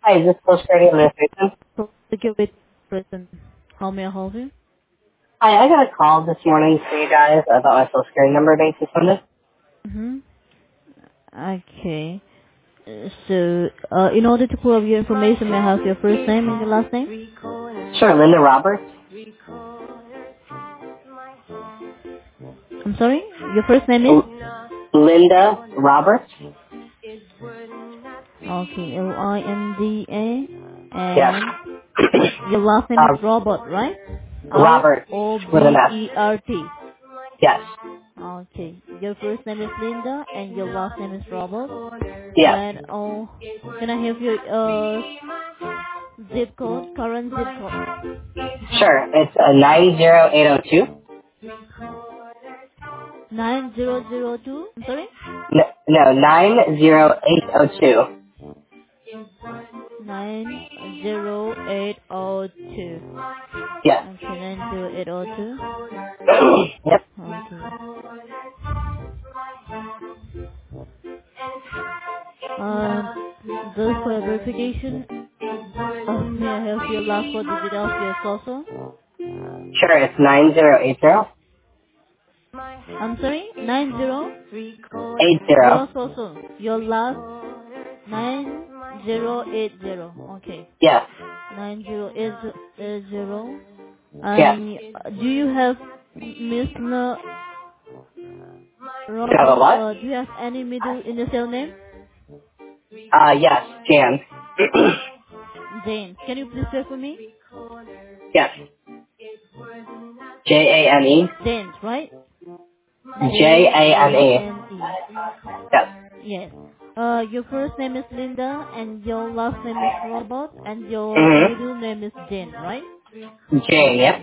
Hi, is this Social Security Administration? Security person. How may I help you? Hi, I got a call this morning for you guys about my Social Security number being suspended. Mm-hmm. Okay. In order to pull up your information, may I have your first name and your last name? Sure, Linda Roberts. I'm sorry? Your first name is? Linda Roberts? Okay, Linda. Yes. And your last name is Robert, right? Roberts with an S. Robert. Yes. Okay. Your first name is Linda and your last name is Robert. Yes. And can I have your zip code, current zip code? Sure, it's 90802. 9002. I'm sorry? No, 90802. 90802. Yes. Okay, 90802. Yep. Okay. Just for verification, may I have your last four digits of your social? Sure, it's 9080. I'm sorry? 90? 80. Your social. Your last 9080. Okay. Yes. 9080. Yes. And do you have Miss You have a Robert? what? Do you have any middle initial name? Yes, Jan. Jane. Can you please spell for me? Yes. Jane. Jane, right? Jane. Jane. Yes. Yes. Your first name is Linda, and your last name is Robert, and your Mm-hmm. middle name is Jane, right? Jane, yep.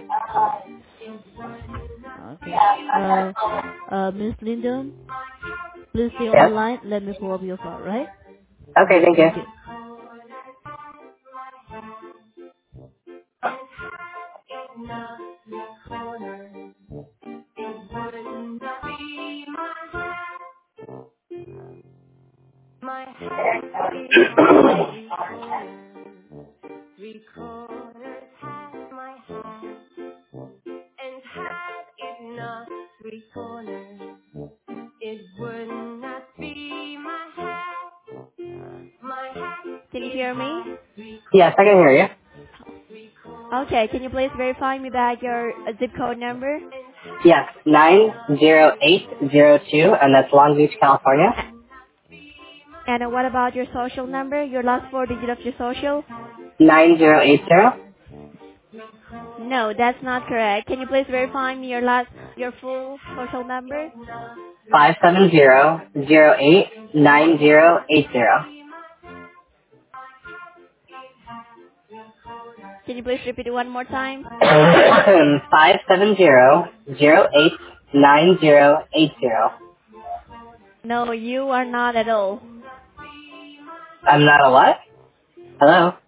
Okay. Miss Linda, please stay on the Yep. line. Let me pull up your file, right? Okay, thank you. Thank you. Can you hear me? Yes, I can hear you. Okay, can you please verify me back your zip code number? Yes, 90802, and that's Long Beach, California. And what about your social number? Your last four digits of your social? 9080. No, that's not correct. Can you please verify me your full social number? 570089080. Can you please repeat it one more time? 570089080. No, you are not at all. I'm not a what? Hello?